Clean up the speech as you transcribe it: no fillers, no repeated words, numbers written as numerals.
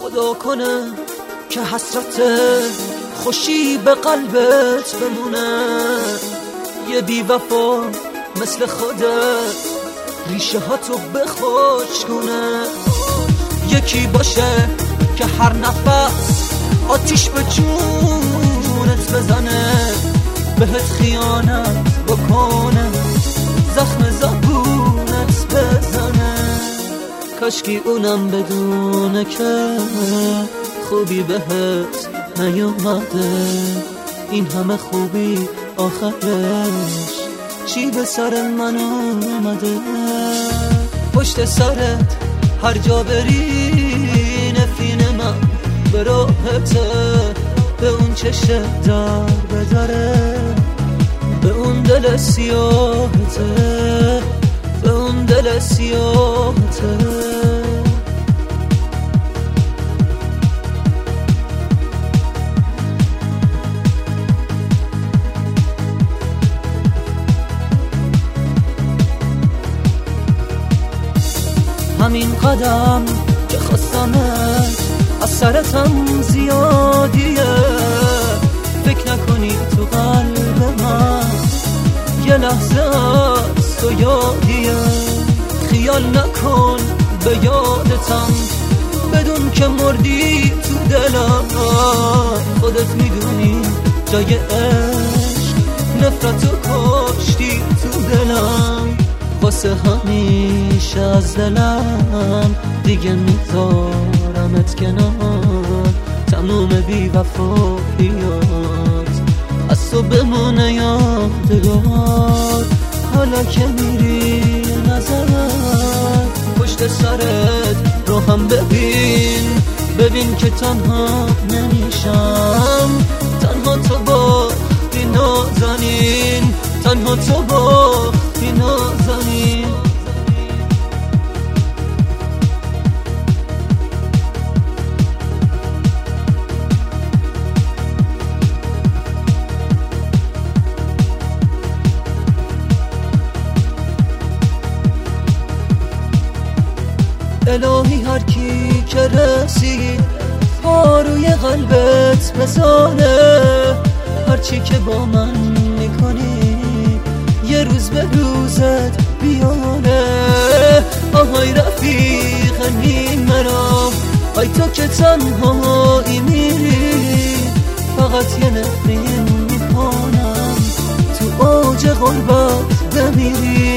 خدا کنه که حسرت خوشی به قلبت بمونه. یه بی وفا مثل خودت ریشه ها تو بخشک کنه. یکی باشه که هر نفس آتیش به جونت بزنه، بهت خیانت بکنه، زخم زبونت بزنه. کاشکی اونم بدونه که خوبی بهت نیومده. این همه خوبی آخرش چی به سر من اومده؟ پشت سرت هر جا بری نفین من به راحته، به اون چشه در بدره، به اون دل سیاهته، به اون دل سیاهته. همین قدم که خواستمت از سرتم زیادیه، فکر نکنی تو قلب من یه لحظه از تو یادیه. خیال نکن به یادتم، بدون که مردی تو دلم. خودت میدونی جای عشق نفرتو کاشتی تو دلم. واسه همیشه از دلم دیگه میذارمت کنار. تموم بی وفاییات از تو بمونه یادگار. حالا که میری نظرت پشت سرت رو هم ببین، ببین که تنها نمیشم. تنها تو باقی نازنین، تنها تو باقی نازنین. الهی هر کی که رسید پا روی قلبت بزانه. هرچی که با من میکنی یه روز به روزت بیانه. آهای رفیق نیمرام، آی تو که تنهایی میری، فقط یه نفرین میکنم تو اوج غربت بمیری.